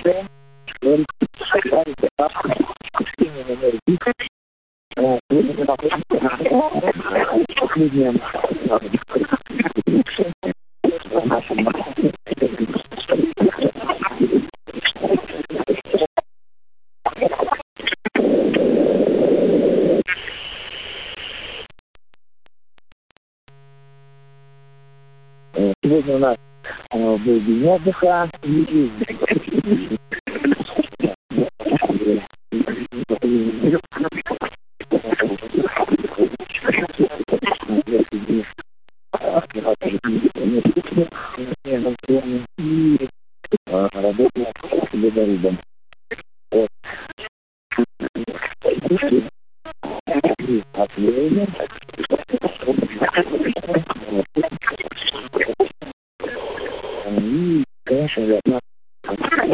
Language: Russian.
Сегодня у нас был день отдыха. И работа с ледорубом. Вот. И, конечно же, от нас